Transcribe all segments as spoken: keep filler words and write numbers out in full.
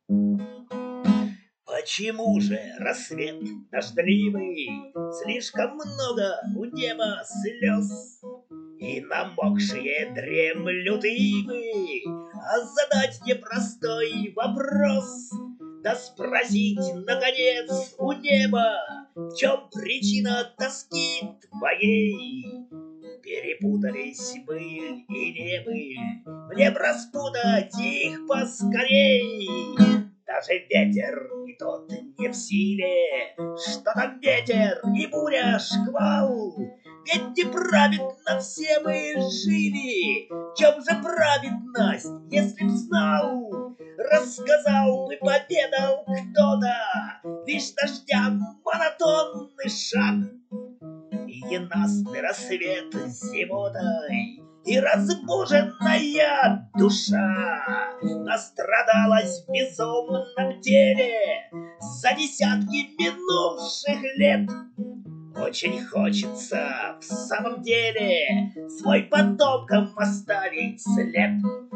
Почему же рассвет дождливый, слишком много у неба слез? И намокшие дремлют ивы, а задать непростой вопрос, да спросить, наконец, у неба, в чем причина тоски твоей? Перепутались быль и небыль, мне б распутать их поскорей. Даже ветер и тот не в силе, что там ветер и буря шквал. Ведь неправедно все мы жили, в чем же праведность, если б знал? Рассказал бы, поведал кто-то, лишь дождям монотонный шаг. И ненастный рассвет зимотой, и разбуженная душа настрадалась в безумном теле за десятки минувших лет. Очень хочется в самом деле свой потомкам оставить след.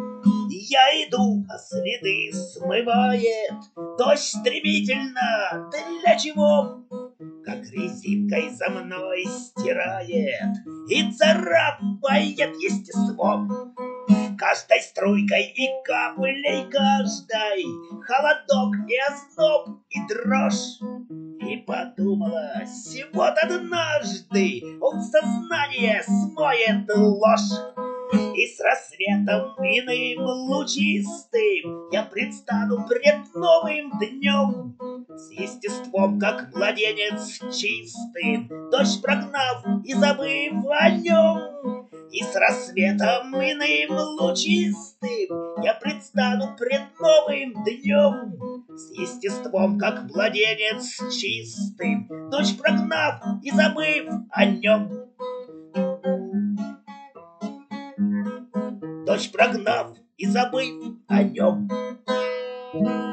Я иду, а следы смывает дождь стремительно. Для чего? Как резинкой за мной стирает и царапает естеством. Каждой струйкой и каплей каждой холодок и озноб и дрожь. И подумалось, вот однажды он сознание смоет ложь. И с рассветом иным лучистым я предстану пред новым днем, с естеством, как младенец чистым, дождь прогнав и забыв о нем. И с рассветом иным лучистым я предстану пред новым днем, с естеством, как младенец чистым, дождь прогнав и забыв о нем. Дождь прогнав и забыв о нем.